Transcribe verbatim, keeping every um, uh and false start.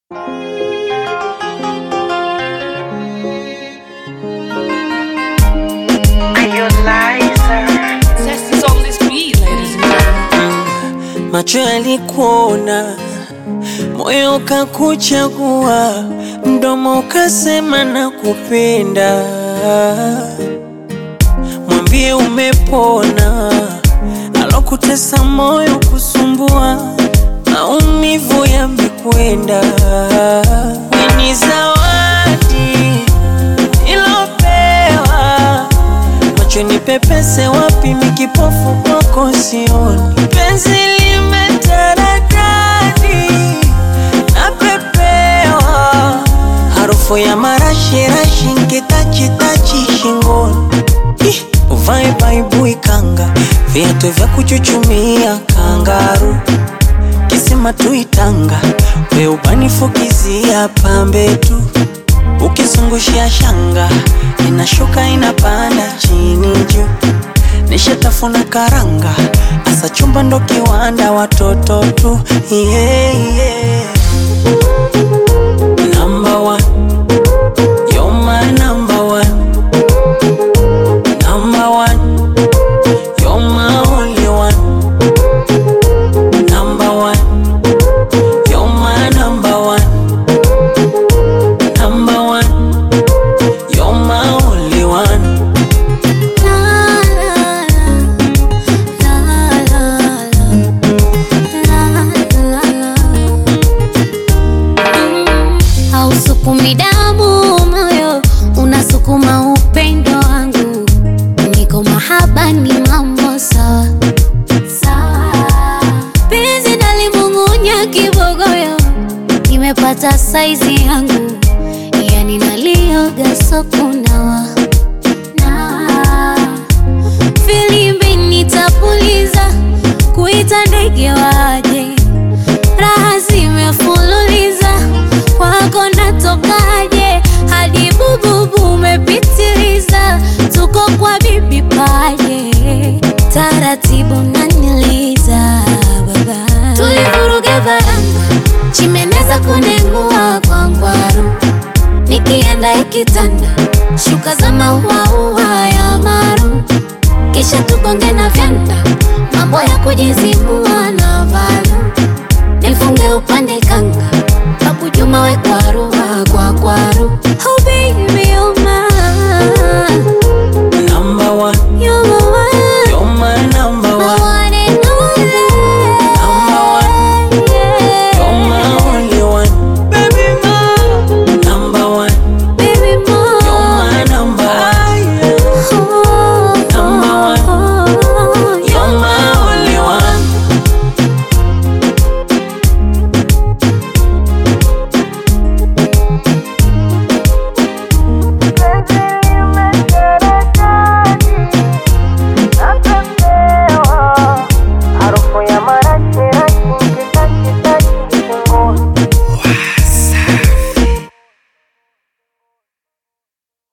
Macho yalikuona, moyo ukakuchagua, mdomo ukasema nakupenda. Mwambie umepona, alokutesa moyo kusumbua, maumivu yamekwenda. Ni zawadi ilopewa, macho nipepese wapi, mikipofu kwako sioni. Penzi limetaradadi napepewa, harufu ya marashi rashi nkitachi tachi shingoni. Uvae baibui kanga, viatu vya kuchuchumia kangaru, kisima tuitanga, we ubanifukizia pambe tu. Ukizungushia shanga, inashuka inapanda chini juu. Nishatafuna karanga, asa chumba ndo kiwanda watoto tu. Yeah, yeah. Number one, you're my number one. Number one, you're my only one. Number one, you're my number one. Number one, you're my only one. Hausukumi damu moyo, unasukuma upendo wangu. Niko mahaba ni mambo sawa sawa. Penzi nalimung'unya kibogoyo, nimepata saizi yangu. Yani nalioga sokunawa na filimbi nitapuliza, kuita ndege waje. Raha zimefululiza, kwako natokaje? Hadi bububu umepitiliza, tuko kwa bibi paje. Taratibu naniliza baba, tulivuruga varanga, chimeneza kunengua kwa ngwaru. Nikienda ikitanda, shuka za maua ua ya maru. Kisha tugonge na vyanda, mambo ya kujizibua na valu. Nifunge upande